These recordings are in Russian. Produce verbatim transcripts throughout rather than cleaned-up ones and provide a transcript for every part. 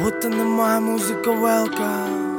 Вот она моя музыка, welcome.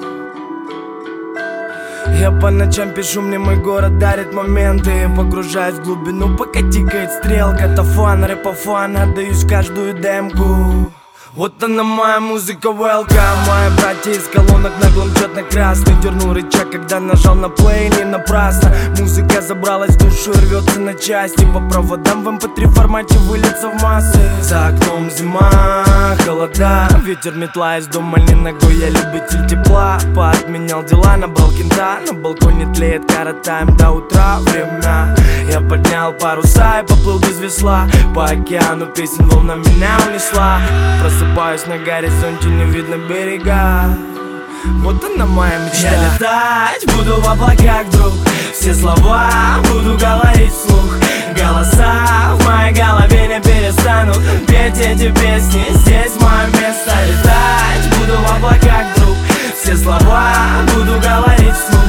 Я по ночам пишу, мне мой город дарит моменты. Погружаюсь в глубину, пока тикает стрелка. Это фан, рэпофан, отдаюсь каждую демку. Вот она моя музыка, welcome. Мои братья из колонок наглым черно-красный. Дернул рычаг, когда нажал на плей, не напрасно. Музыка забралась в душу и рвется на части. По проводам в эм пэ три формате выльется в массы. За окном зима, холода, ветер метла из дома не ногой. Я любитель тепла, поотменял дела, набрал кента. На балконе тлеет, коротаем до утра время. Я поднял паруса и поплыл без весла. По океану песен волна меня унесла. Просыпаюсь на горизонте, не видно берега. Вот она моя мечта. Я летать буду в облаках, друг. Все слова буду говорить вслух. Голоса в моей голове не перестанут петь эти песни. Здесь мое место. Летать буду в облаках, друг. Все слова буду говорить вслух.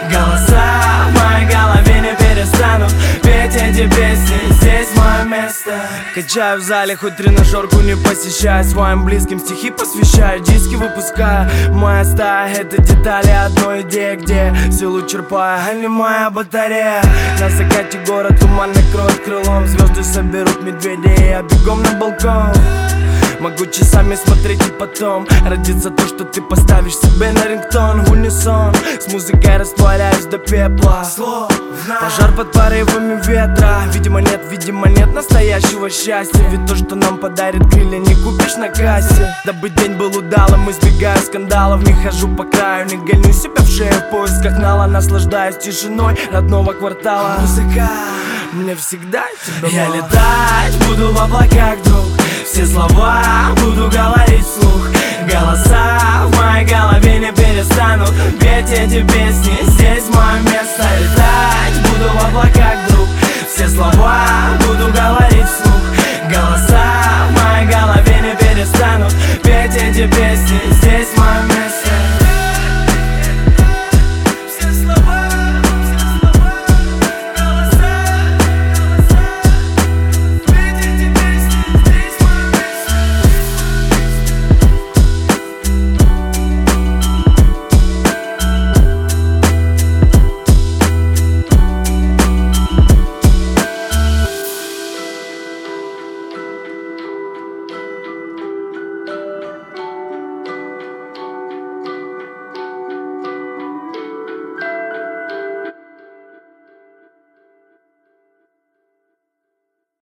Голоса в моей голове не перестанут петь эти песни. Здесь мое место. Качаю в зале, хоть тренажерку не посещаю. Своим близким стихи посвящаю, диски выпускаю. Моя стая — это детали одной идеи, где силу черпаю, а не моя батарея. На закате город туман накроет крылом. Звезды соберут медведей, я бегом на балкон. Могу часами смотреть и потом родится то, что ты поставишь себе на рингтон. В унисон с музыкой растворяюсь до пепла. Пожар под порывами ветра. Видимо нет, видимо нет настоящего счастья. Ведь то, что нам подарит крылья, не купишь на кассе. Дабы день был удалым, избегаю скандалов. Не хожу по краю, не гоню себя в шею в поисках нала. Наслаждаюсь тишиной родного квартала. Музыка мне всегда тебя мало. Я летать буду в облаках, друг. Все слова буду говорить вслух. Голоса в моей голове не перестанут петь эти песни. Здесь мое место. Летать буду в облаках,